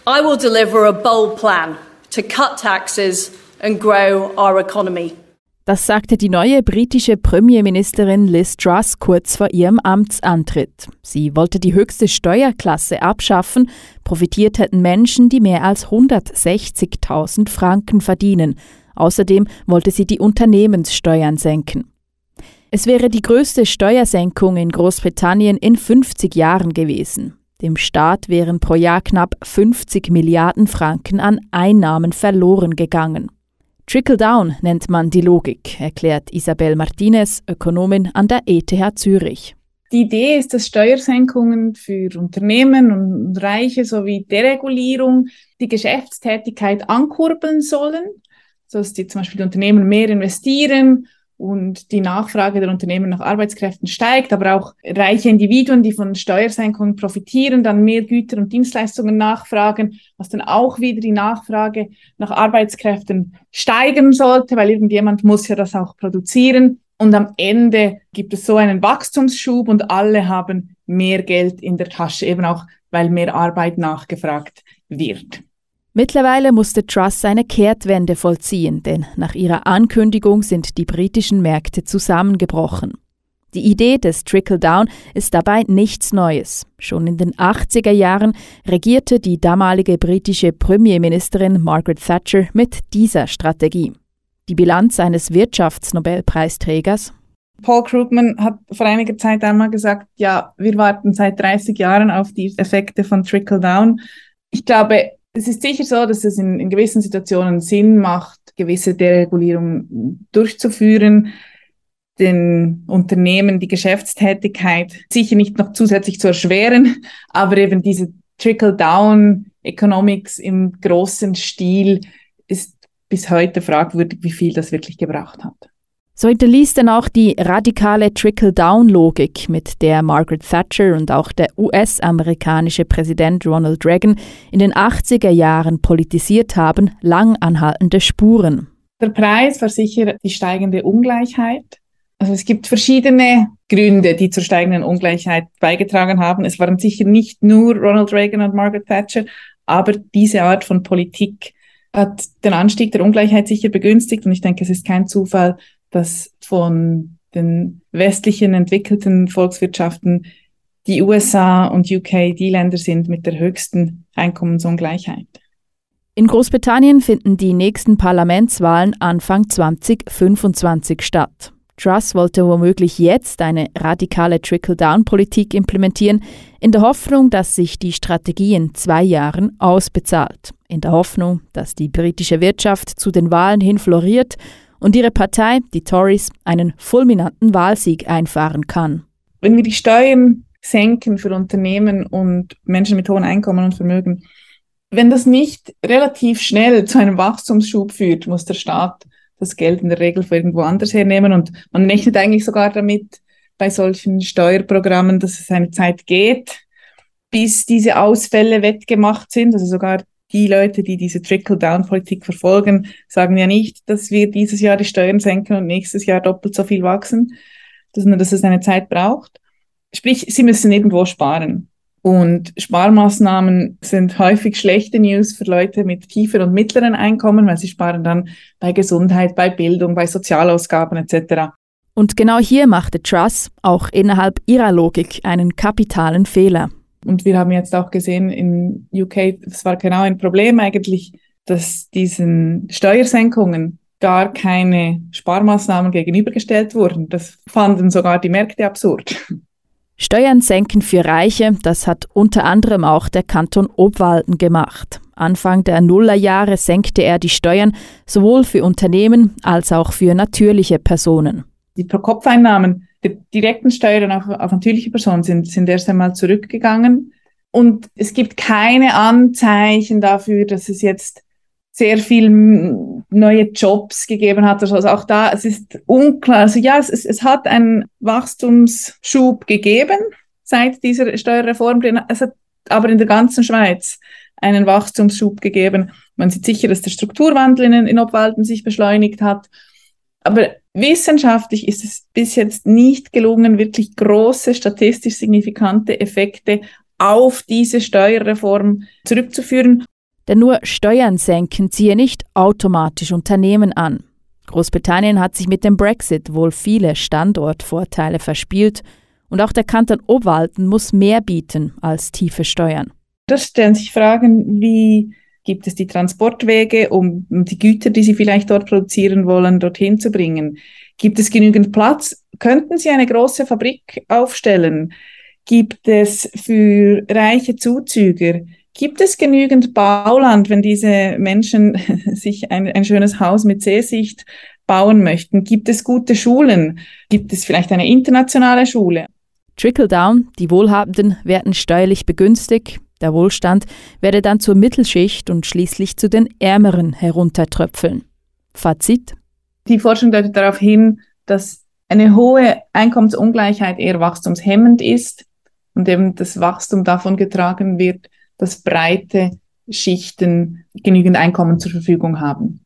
I will deliver a bold plan to cut taxes and grow our economy. Das sagte die neue britische Premierministerin Liz Truss kurz vor ihrem Amtsantritt. Sie wollte die höchste Steuerklasse abschaffen. Profitiert hätten Menschen, die mehr als 160.000 Franken verdienen. Außerdem wollte sie die Unternehmenssteuern senken. Es wäre die größte Steuersenkung in Großbritannien in 50 Jahren gewesen. Dem Staat wären pro Jahr knapp 50 Milliarden Franken an Einnahmen verloren gegangen. Trickle-down nennt man die Logik, erklärt Isabel Martinez, Ökonomin an der ETH Zürich. Die Idee ist, dass Steuersenkungen für Unternehmen und Reiche sowie Deregulierung die Geschäftstätigkeit ankurbeln sollen, sodass zum Beispiel die Unternehmen mehr investieren und die Nachfrage der Unternehmen nach Arbeitskräften steigt, aber auch reiche Individuen, die von Steuersenkungen profitieren, dann mehr Güter und Dienstleistungen nachfragen, was dann auch wieder die Nachfrage nach Arbeitskräften steigern sollte, weil irgendjemand muss ja das auch produzieren. Und am Ende gibt es so einen Wachstumsschub und alle haben mehr Geld in der Tasche, eben auch, weil mehr Arbeit nachgefragt wird. Mittlerweile musste Truss eine Kehrtwende vollziehen, denn nach ihrer Ankündigung sind die britischen Märkte zusammengebrochen. Die Idee des Trickle-down ist dabei nichts Neues. Schon in den 80er Jahren regierte die damalige britische Premierministerin Margaret Thatcher mit dieser Strategie. Die Bilanz eines Wirtschaftsnobelpreisträgers: Paul Krugman hat vor einiger Zeit einmal gesagt, ja, wir warten seit 30 Jahren auf die Effekte von Trickle-down. Ich glaube, es ist sicher so, dass es in gewissen Situationen Sinn macht, gewisse Deregulierung durchzuführen, den Unternehmen die Geschäftstätigkeit sicher nicht noch zusätzlich zu erschweren, aber eben diese Trickle-down-Economics im großen Stil ist bis heute fragwürdig, wie viel das wirklich gebracht hat. So hinterließ dann auch die radikale Trickle-down-Logik, mit der Margaret Thatcher und auch der US-amerikanische Präsident Ronald Reagan in den 80er Jahren politisiert haben, lang anhaltende Spuren. Der Preis war sicher die steigende Ungleichheit. Also es gibt verschiedene Gründe, die zur steigenden Ungleichheit beigetragen haben. Es waren sicher nicht nur Ronald Reagan und Margaret Thatcher, aber diese Art von Politik hat den Anstieg der Ungleichheit sicher begünstigt. Und ich denke, es ist kein Zufall, dass von den westlichen entwickelten Volkswirtschaften die USA und UK die Länder sind mit der höchsten Einkommensungleichheit. In Großbritannien finden die nächsten Parlamentswahlen Anfang 2025 statt. Truss wollte womöglich jetzt eine radikale Trickle-down-Politik implementieren, in der Hoffnung, dass sich die Strategie in 2 Jahren ausbezahlt. In der Hoffnung, dass die britische Wirtschaft zu den Wahlen hin floriert und ihre Partei, die Tories, einen fulminanten Wahlsieg einfahren kann. Wenn wir die Steuern senken für Unternehmen und Menschen mit hohen Einkommen und Vermögen, wenn das nicht relativ schnell zu einem Wachstumsschub führt, muss der Staat das Geld in der Regel von irgendwo anders hernehmen. Und man rechnet eigentlich sogar damit bei solchen Steuerprogrammen, dass es eine Zeit geht, bis diese Ausfälle wettgemacht sind. Also sogar die Leute, die diese Trickle-down-Politik verfolgen, sagen ja nicht, dass wir dieses Jahr die Steuern senken und nächstes Jahr doppelt so viel wachsen, sondern dass es eine Zeit braucht. Sprich, sie müssen irgendwo sparen. Und Sparmaßnahmen sind häufig schlechte News für Leute mit tieferen und mittleren Einkommen, weil sie sparen dann bei Gesundheit, bei Bildung, bei Sozialausgaben etc. Und genau hier machte Truss auch innerhalb ihrer Logik einen kapitalen Fehler. Und wir haben jetzt auch gesehen in UK, es war genau ein Problem eigentlich, dass diesen Steuersenkungen gar keine Sparmaßnahmen gegenübergestellt wurden. Das fanden sogar die Märkte absurd. Steuern senken für Reiche, das hat unter anderem auch der Kanton Obwalden gemacht. Anfang der Nullerjahre senkte er die Steuern sowohl für Unternehmen als auch für natürliche Personen. Die Pro-Kopf-Einnahmen der direkten Steuern auf natürliche Personen sind erst einmal zurückgegangen. Und es gibt keine Anzeichen dafür, dass es jetzt sehr viel neue Jobs gegeben hat. Also auch da, es ist unklar. Also ja, es hat einen Wachstumsschub gegeben seit dieser Steuerreform. Es hat aber in der ganzen Schweiz einen Wachstumsschub gegeben. Man sieht sicher, dass der Strukturwandel in Obwalden sich beschleunigt hat. Aber wissenschaftlich ist es bis jetzt nicht gelungen, wirklich große, statistisch signifikante Effekte auf diese Steuerreform zurückzuführen. Denn nur Steuern senken ziehe nicht automatisch Unternehmen an. Großbritannien hat sich mit dem Brexit wohl viele Standortvorteile verspielt und auch der Kanton Obwalden muss mehr bieten als tiefe Steuern. Da stellen sich Fragen, wie gibt es die Transportwege, um die Güter, die Sie vielleicht dort produzieren wollen, dorthin zu bringen? Gibt es genügend Platz? Könnten Sie eine große Fabrik aufstellen? Gibt es für reiche Zuzüger? Gibt es genügend Bauland, wenn diese Menschen sich ein schönes Haus mit Seesicht bauen möchten? Gibt es gute Schulen? Gibt es vielleicht eine internationale Schule? Trickle-down, die Wohlhabenden werden steuerlich begünstigt, der Wohlstand werde dann zur Mittelschicht und schließlich zu den Ärmeren heruntertröpfeln. Fazit? Die Forschung deutet darauf hin, dass eine hohe Einkommensungleichheit eher wachstumshemmend ist und eben das Wachstum davon getragen wird, dass breite Schichten genügend Einkommen zur Verfügung haben.